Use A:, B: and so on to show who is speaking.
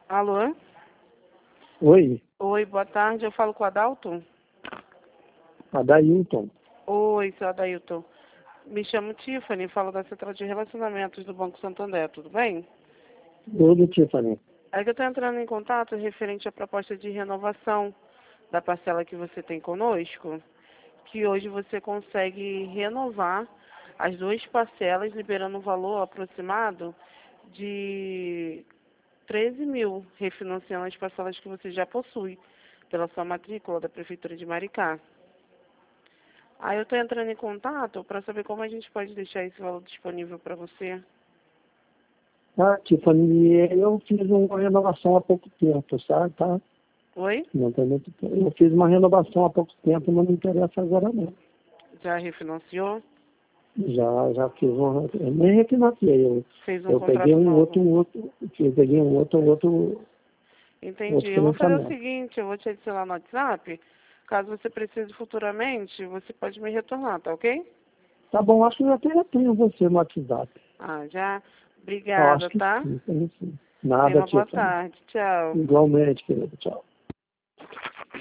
A: Alô?
B: Oi,
A: Oi, boa tarde. Eu falo com o Adalto?
B: Adailton.
A: Oi, seu Adailton. Me chamo Tiffany, falo da Central de Relacionamentos do Banco Santander, tudo bem?
B: Tudo, Tiffany.
A: É que eu estou entrando em contato referente à proposta de renovação da parcela que você tem conosco, que hoje você consegue renovar as duas parcelas, liberando um valor aproximado de 13 mil, refinanciando as parcelas que você já possui pela sua matrícula da Prefeitura de Maricá. Aí eu estou entrando em contato para saber como a gente pode deixar esse valor disponível para você.
B: Tiffany, eu fiz uma renovação há pouco tempo, sabe? Tá?
A: Oi?
B: Não tem muito tempo. Eu fiz uma renovação há pouco tempo, mas não interessa agora não.
A: Já refinanciou?
B: Já fiz uma. Eu nem refinanciei.
A: Fez um
B: Eu peguei
A: contrato novo?
B: eu peguei um outro
A: Entendi. Eu vou fazer o
B: financiamento.
A: seguinte, eu vou te adicionar no WhatsApp. Caso você precise futuramente, você pode me retornar, tá ok?
B: Tá bom, acho que eu até tenho você no WhatsApp.
A: Ah, já?
B: Eu acho
A: Obrigada,
B: que
A: tá?
B: sim, tenho sim.
A: Tenha
B: Nada,
A: uma boa
B: Tiffany.
A: tarde. Tchau.
B: Igualmente, querido. Tchau.